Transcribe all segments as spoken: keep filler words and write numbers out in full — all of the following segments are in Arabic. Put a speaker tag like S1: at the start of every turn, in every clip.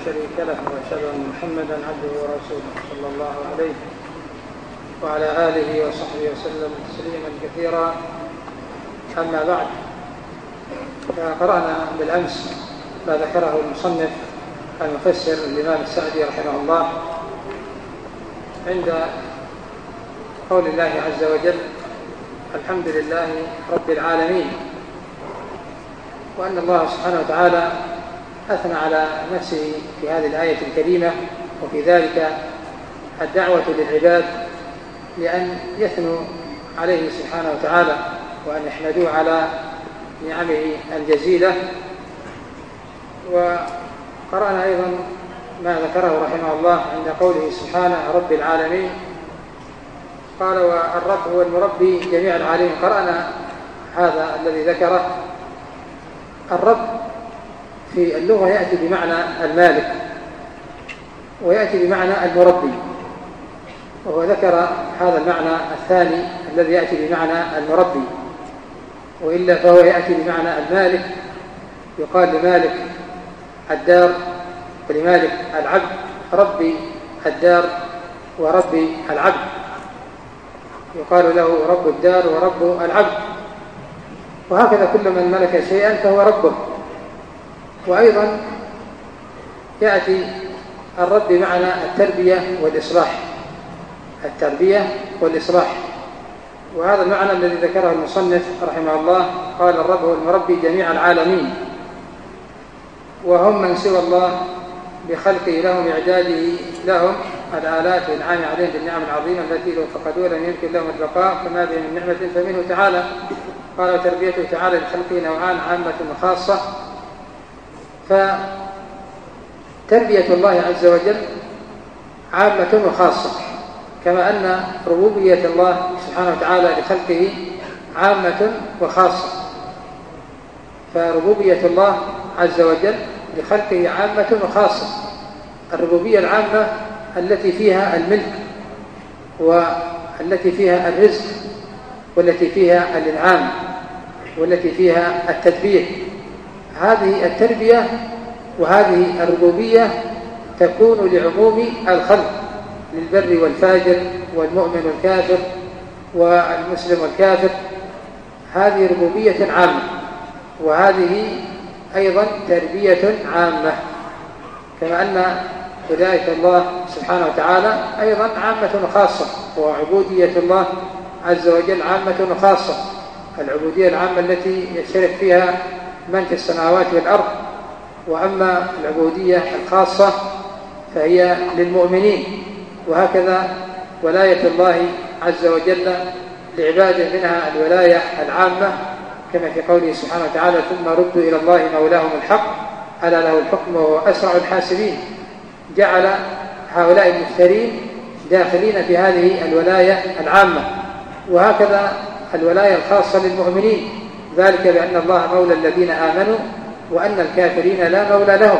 S1: شريك له وأشهد أن محمدا عبده ورسوله صلى الله عليه وعلى آله وصحبه وسلم تسليما كثيرا. أما بعد، فقرأنا بالأمس ما ذكره المصنف المفسر الإمام السعدي رحمه الله عند قول الله عز وجل: الحمد لله رب العالمين، وأن الله سبحانه وتعالى أثنى على نفسه في هذه الآية الكريمة، وفي ذلك الدعوة للعباد لأن يثنوا عليه سبحانه وتعالى وأن يحمدوه على نعمه الجزيلة. وقرأنا أيضا ما ذكره رحمه الله عند قوله سبحانه رب العالمين، قال: والرب هو المربي جميع العالمين. قرأنا هذا الذي ذكره. الرب في اللغة يأتي بمعنى المالك ويأتي بمعنى المربي، وهو ذكر هذا المعنى الثاني الذي يأتي بمعنى المربي، وإلا فهو يأتي بمعنى المالك. يقال لمالك الدار ولمالك العبد ربي الدار وربي العبد، يقال له رب الدار ورب العبد، وهكذا كل من ملك شيئا فهو ربه. وأيضا يأتي الرب بمعنى التربية والإصلاح، التربية والإصلاح، وهذا المعنى الذي ذكره المصنف رحمه الله. قال: الرب هو المربي جميع العالمين، وهم من سوى الله بخلقه لهم إعداده لهم الآلات والإنعام عليهم بالنعم العظيمة التي لو فقدوها لم يمكن لهم البقاء، فما بهم من نعمة فمنه تعالى. قال: وتربيته تعالى لخلقه نوعان، عامة وخاصة. فتربية الله عز وجل عامة وخاصة، كما أن ربوبية الله سبحانه وتعالى لخلقه عامة وخاصة. فربوبية الله عز وجل لخلقه عامة وخاصة. الربوبية العامة التي فيها الملك والتي فيها الرزق والتي فيها الإنعام والتي فيها التدبير، هذه التربية وهذه الربوبية تكون لعموم الخلق، للبر والفاجر والمؤمن والكافر والمسلم والكافر. هذه ربوبية عامة، وهذه أيضا تربية عامة، كما أن ولاية الله سبحانه وتعالى أيضا عامة وخاصة، وعبودية الله عز وجل عامة وخاصة. العبودية العامة التي يشترك فيها من في السماوات والأرض، وأما العبودية الخاصة فهي للمؤمنين. وهكذا ولاية الله عز وجل لعباده منها الولاية العامة، كما في قوله سبحانه وتعالى: ثم ردوا إلى الله مولاهم الحق ألا له الحكم وهو أسرع الحاسبين. جعل هؤلاء المفترين داخلين في هذه الولاية العامة. وهكذا الولاية الخاصة للمؤمنين، ذلك بأن الله مولى الذين آمنوا وأن الكافرين لا مولى لهم.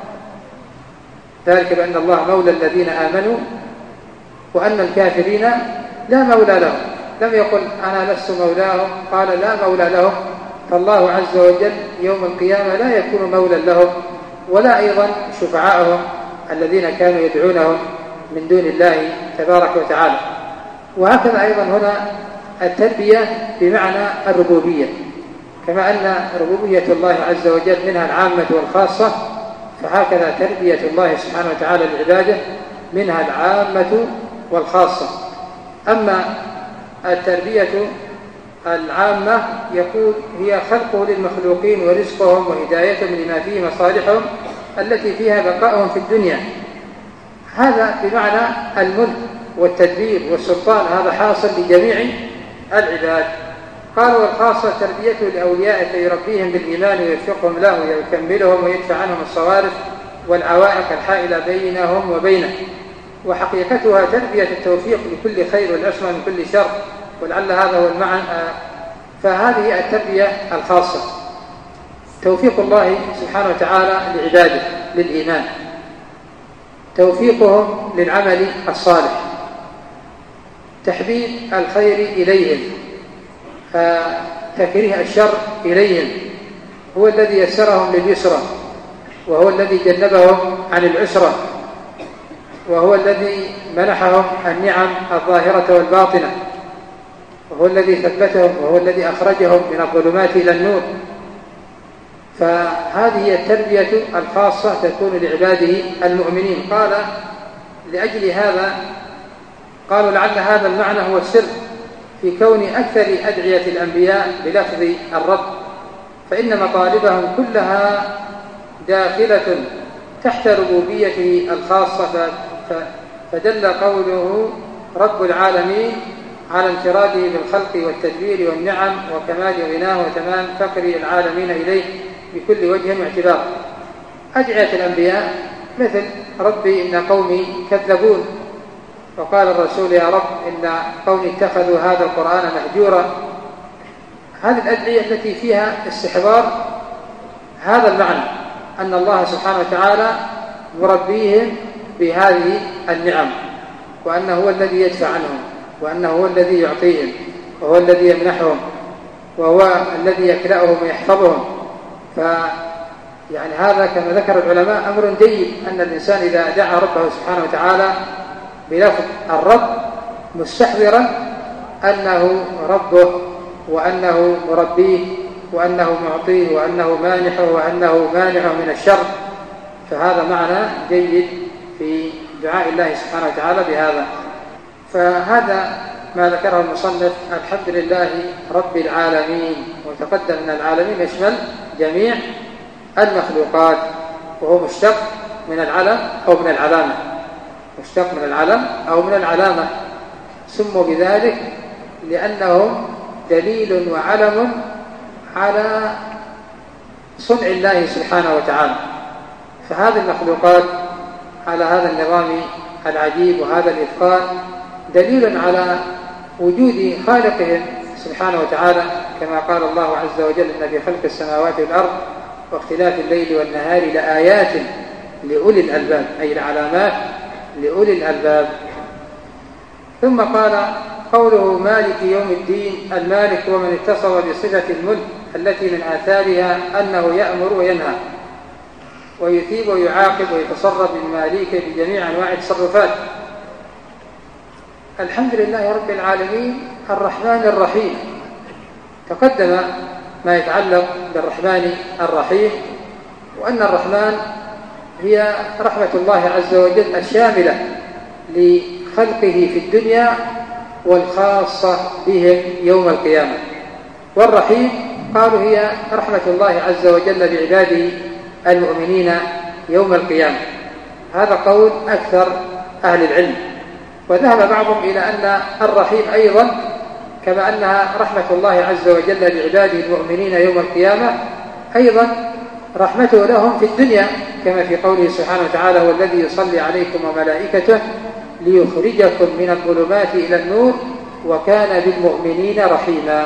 S1: ذلك بأن الله مولى الذين آمنوا وأن الكافرين لا مولى لهم. لم يقل أنا لست مولاهم، قال لا مولى لهم. فالله عز وجل يوم القيامة لا يكون مولى لهم، ولا أيضا شفعائهم الذين كانوا يدعونهم من دون الله تبارك وتعالى. وهكذا أيضا هنا التربية بمعنى الربوبية، كما أن ربوبية الله عز وجل منها العامة والخاصة، فهكذا تربية الله سبحانه وتعالى لعباده منها العامة والخاصة. أما التربية العامة يقول هي خلقه للمخلوقين ورزقهم وهدايتهم لما فيه مصالحهم التي فيها بقائهم في الدنيا. هذا بمعنى الملك والتدبير والسلطان، هذا حاصل لجميع العباد. قال: والخاصة تربيته لأوليائه فيربيهم بالإيمان ويوفقهم له ويكملهم ويدفع عنهم الصوارف والعوائق الحائلة بينهم وبينه. وحقيقتها تربية التوفيق لكل خير والعصمة من كل شر، ولعل هذا هو المعنى. فهذه التربية الخاصة، توفيق الله سبحانه وتعالى لعباده للإيمان، توفيقهم للعمل الصالح، تحبيب الخير إليهم، تكريه الشر إليهم، هو الذي يسرهم لليسرى وهو الذي جنبهم عن العسرة، وهو الذي منحهم النعم الظاهرة والباطنة، وهو الذي ثبتهم، وهو الذي أخرجهم من الظلمات إلى النور. فهذه هي التربية الخاصة تكون لعباده المؤمنين. قال لأجل هذا قالوا لعل هذا المعنى هو السر في كون أكثر أدعية الأنبياء بلفظ الرب، فإن مطالبهم كلها داخلة تحت ربوبيته الخاصة، فدل قوله رب العالمين على انفراده بالخلق والتدبير والنعم وكمال غناه وتمام فقر العالمين إليه بكل وجه واعتبار. أدعية الأنبياء مثل ربي إن قومي كذبون، وقال الرسول يا رب إن قومي اتخذوا هذا القرآن مهجورا. هذه الأدعية التي فيها استحضار هذا المعنى، أن الله سبحانه وتعالى مربيهم بهذه النعم، وأنه هو الذي يدفع عنهم، وأنه هو الذي يعطيهم، وهو الذي يمنحهم، وهو الذي يكلأهم ويحفظهم. فيعني هذا كما ذكر العلماء أمر جيد، أن الإنسان إذا دعا ربه سبحانه وتعالى بلفظ الرب مستحضرا أنه ربه، وأنه مربيه، وأنه معطيه، وأنه مانحه، وأنه مانع من الشر. فهذا معنى جيد في دعاء الله سبحانه وتعالى بهذا. فهذا ما ذكره المصنف الحمد لله رب العالمين، وتقدم أن العالمين يشمل جميع المخلوقات، وهو مشتق من العلم أو من العلامة، مشتق من العلم أو من العلامة. سموا بذلك لأنهم دليل وعلم على صنع الله سبحانه وتعالى. فهذه المخلوقات على هذا النظام العجيب وهذا الإتقان دليل على وجود خالقهم سبحانه وتعالى، كما قال الله عز وجل إن في خلق السماوات والأرض واختلاف الليل والنهار لآيات لأولي الألباب، أي العلامات لأولي الألباب. ثم قال قوله مالك يوم الدين، المالك هو من اتصف بصفة الملك التي من آثارها أنه يأمر وينهى ويثيب ويعاقب ويتصرف بالمالك بجميع أنواع التصرفات. الحمد لله رب العالمين الرحمن الرحيم. تقدم ما يتعلق بالرحمن الرحيم، وأن الرحمن هي رحمة الله عز وجل الشاملة لخلقه في الدنيا والخاصة بهم يوم القيامة. والرحيم قالوا هي رحمة الله عز وجل بعباده المؤمنين يوم القيامة. هذا قول أكثر أهل العلم. وذهب بعضهم إلى أن الرحيم أيضا كما أنها رحمة الله عز وجل بعباده المؤمنين يوم القيامة، أيضا رحمته لهم في الدنيا، كما في قوله سبحانه وتعالى هو الذي يصلي عليكم وملائكته ليخرجكم من الظلمات إلى النور وكان بالمؤمنين رحيما.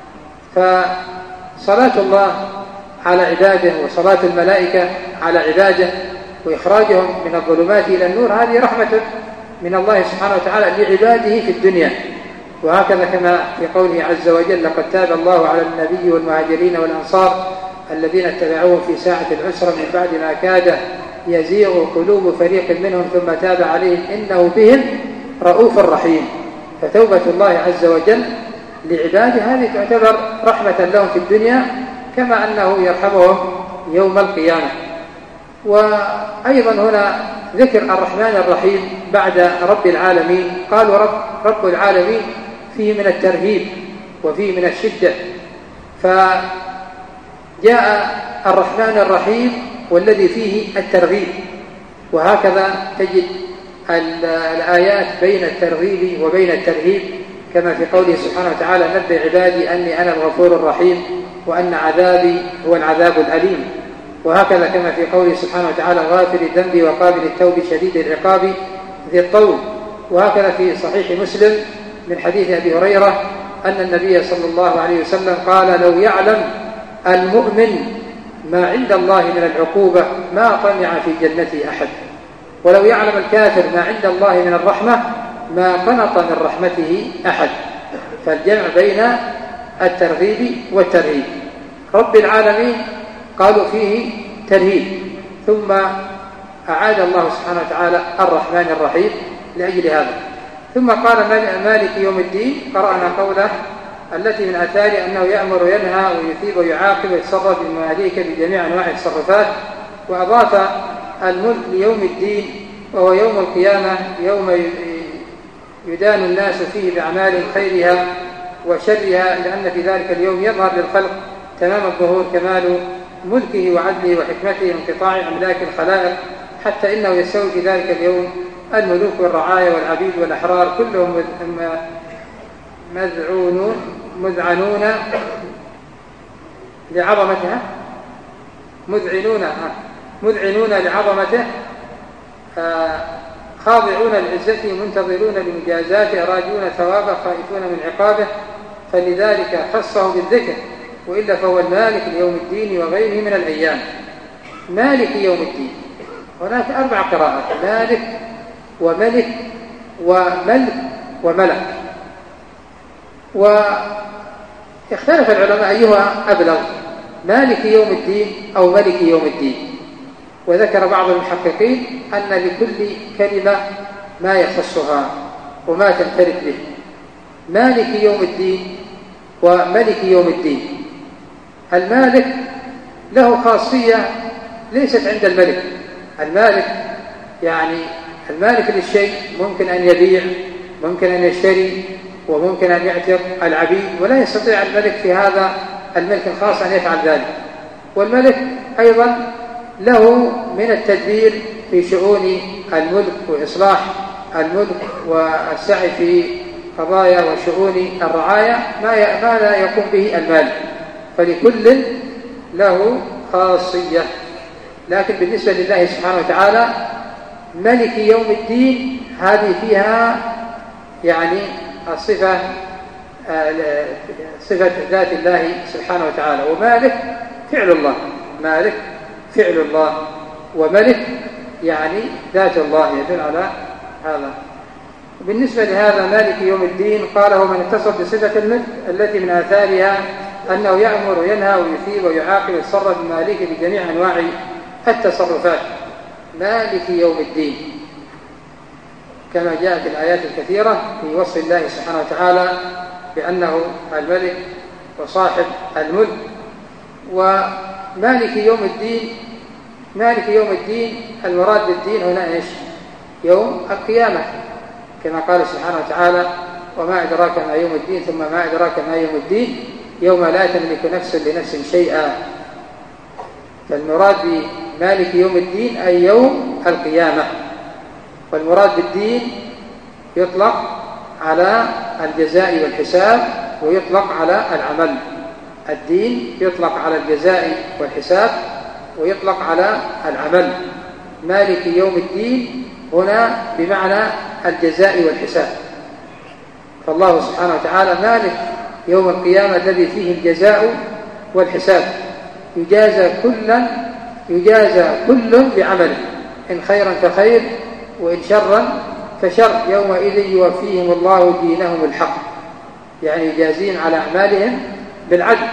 S1: فصلاة الله على عباده وصلاة الملائكة على عباده وإخراجهم من الظلمات إلى النور هذه رحمة من الله سبحانه وتعالى لعباده في الدنيا. وهكذا كما في قوله عز وجل لقد تاب الله على النبي والمهاجرين والأنصار الذين اتبعوه في ساعة العسرة من بعد ما كاد يزيغ قلوب فريق منهم ثم تاب عليهم إنه بهم رؤوف رحيم. فتوبة الله عز وجل لعباده هذه تعتبر رحمة لهم في الدنيا كما أنه يرحمهم يوم القيامة. وأيضا هنا ذكر الرحمن الرحيم بعد رب العالمين. قالوا رب, رب العالمين فيه من الترهيب وفيه من الشدة، فجاء الرحمن الرحيم والذي فيه الترغيب. وهكذا تجد الآيات بين الترغيب وبين الترهيب، كما في قوله سبحانه وتعالى نبئ عبادي أني أنا الغفور الرحيم وأن عذابي هو العذاب الأليم. وهكذا كما في قوله سبحانه وتعالى غافر الذنب وقابل التوب شديد العقاب ذي الطول. وهكذا في صحيح مسلم من حديث أبي هريرة أن النبي صلى الله عليه وسلم قال لو يعلم المؤمن ما عند الله من العقوبة ما طمع في جنته أحد، ولو يعلم الكافر ما عند الله من الرحمة ما قنط من رحمته أحد. فالجمع بين الترغيب والترهيب. رب العالمين قالوا فيه ترهيب ثم أعاد الله سبحانه وتعالى الرحمن الرحيم لأجل هذا. ثم قال مالك يوم الدين، قرأنا قوله التي من آثار أنه يأمر وينهى ويثيب ويعاقب ويتصرف بمماليك بجميع أنواع التصرفات، وأضاف الملك ليوم الدين وهو يوم القيامة، يوم يدان الناس فيه بأعمال خيرها وشرها، لأن في ذلك اليوم يظهر للخلق تمام الظهور كمال ملكه وعدله وحكمته وانقطاع أملاك الخلائق، حتى إنه يستوي في ذلك اليوم الملوك والرعايا والعبيد والأحرار كلهم مذعونون مذعنون لعظمتها مذعنون مذعنون لعظمته، خاضعون لعزته منتظرون لمجازاته راجون ثوابه خائفون من عقابه، فلذلك خصه بالذكر، وإلا فهو المالك ليوم الدين وغيره من الأيام. مالك يوم الدين، هناك أربع قراءات: مالك وملك وملك وملك. واختلف العلماء أيها أبلغ، مالك يوم الدين أو ملك يوم الدين. وذكر بعض المحققين أن لكل كلمة ما يخصها وما تنفرد به. مالك يوم الدين وملك يوم الدين، المالك له خاصية ليست عند الملك. المالك يعني المالك للشيء ممكن أن يبيع، ممكن أن يشتري، وممكن أن يعتق العبيد، ولا يستطيع الملك في هذا الملك الخاص أن يفعل ذلك. والملك أيضا له من التدبير في شؤون الملك وإصلاح الملك والسعي في قضايا وشؤون الرعاية ما لا يقوم به المالك، فلكل له خاصية. لكن بالنسبة لله سبحانه وتعالى ملك يوم الدين هذه فيها يعني الصفة صفة ذات الله سبحانه وتعالى، ومالك فعل الله، مالك فعل الله، وملك يعني ذات الله يدل على هذا. بالنسبة لهذا مالك يوم الدين قال هو من اتصف بصفة الملك التي من آثارها أنه يأمر وينهى ويثيب ويعاقب ويتصرف بمالك بجميع أنواع التصرفات. مالك يوم الدين كما جاء في الآيات الكثيرة في وصف الله سبحانه وتعالى بأنه الملك وصاحب الملك. ومالك يوم الدين، مالك يوم الدين المراد بالدين هنا إيش؟ يوم القيامة، كما قال سبحانه وتعالى وما أدراك ما يوم الدين ثم ما أدراك ما يوم الدين يوم لا تملك نفس لنفس شيئا. فالمراد بمالك يوم الدين أي يوم القيامة. والمراد بالدين يطلق على الجزاء والحساب ويطلق على العمل. الدين يطلق على الجزاء والحساب ويطلق على العمل. مالك يوم الدين هنا بمعنى الجزاء والحساب، فالله سبحانه وتعالى مالك يوم القيامة الذي فيه الجزاء والحساب، يجازى كلا يجازى كل بعمله، إن خيرا فخير وإن شرا فشر، يومئذ يوفيهم الله دينهم الحق، يعني يجازين على أعمالهم بالعدل.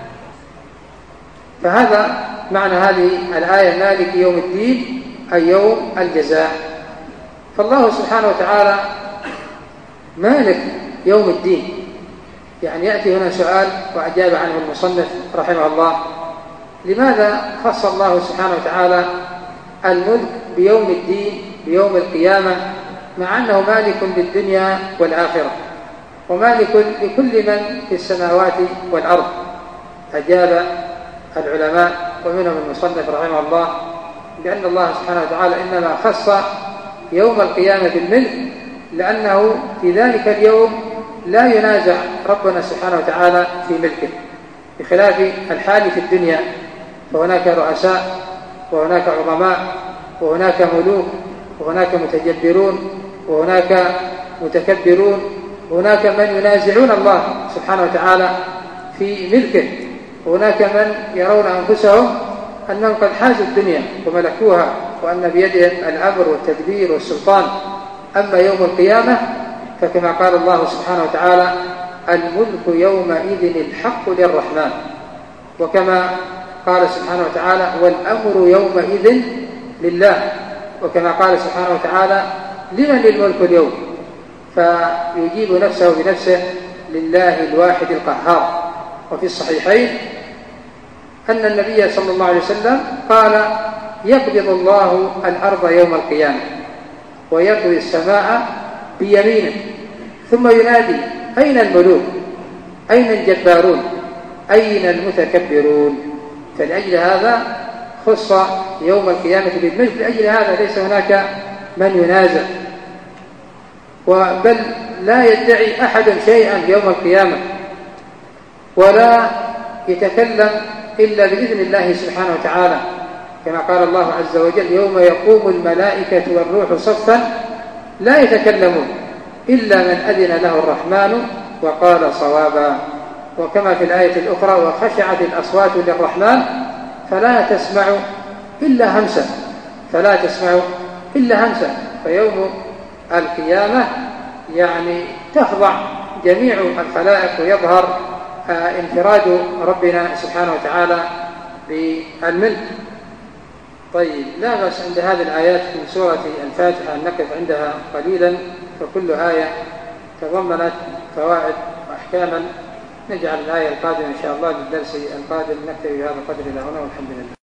S1: فهذا معنى هذه الآية مالك يوم الدين أي يوم الجزاء. فالله سبحانه وتعالى مالك يوم الدين. يعني يأتي هنا سؤال وأجاب عنه المصنف رحمه الله: لماذا خص الله سبحانه وتعالى الملك بيوم الدين بيوم القيامة مع أنه مالك للدنيا والآخرة ومالك لكل من في السماوات والأرض؟ أجاب العلماء ومنهم المصنف رحمه الله بأن الله سبحانه وتعالى إنما خص يوم القيامة بالملك لأنه في ذلك اليوم لا ينازع ربنا سبحانه وتعالى في ملكه، بخلاف الحال في الدنيا، فهناك رؤساء وهناك عظماء وهناك ملوك وهناك متجبرون وهناك متكبرون، وهناك من ينازعون الله سبحانه وتعالى في ملكه، وهناك من يرون أنفسهم أنهم قد حازوا الدنيا وملكوها وأن بيدهم الأمر والتدبير والسلطان. أما يوم القيامة فكما قال الله سبحانه وتعالى: الملك يومئذ الحق للرحمن. وكما قال سبحانه وتعالى والأمر يومئذ لله، وكما قال سبحانه وتعالى لمن الملك اليوم، فيجيب نفسه بنفسه لله الواحد القهار. وفي الصحيحين أن النبي صلى الله عليه وسلم قال يقبض الله الأرض يوم القيامة ويطوي السماء بيمينه ثم ينادي أين الملوك، أين الجبارون، أين المتكبرون. فلأجل هذا خص يوم القيامة بالملك، لأجل هذا ليس هناك من ينازع، بل لا يدعي أحد شيئا يوم القيامة ولا يتكلم إلا بإذن الله سبحانه وتعالى، كما قال الله عز وجل يوم يقوم الملائكة والروح صفا لا يتكلمون إلا من أذن له الرحمن وقال صوابا. وكما في الآية الأخرى وخشعت الأصوات للرحمن فلا تسمع إلا همسا، فلا تسمع إلا همسا. فيوم القيامة يعني تخضع جميع الخلائق ويظهر انفراد ربنا سبحانه وتعالى بالملك. طيب، لا بأس عند هذه الآيات من سورة الفاتحة أن نقف عندها قليلا، فكل آية تضمنت فوائد وأحكاما. نجعل الآية القادمة إن شاء الله للدرس القادم. نكتفي بهذا القدر إلى هنا والحمد لله.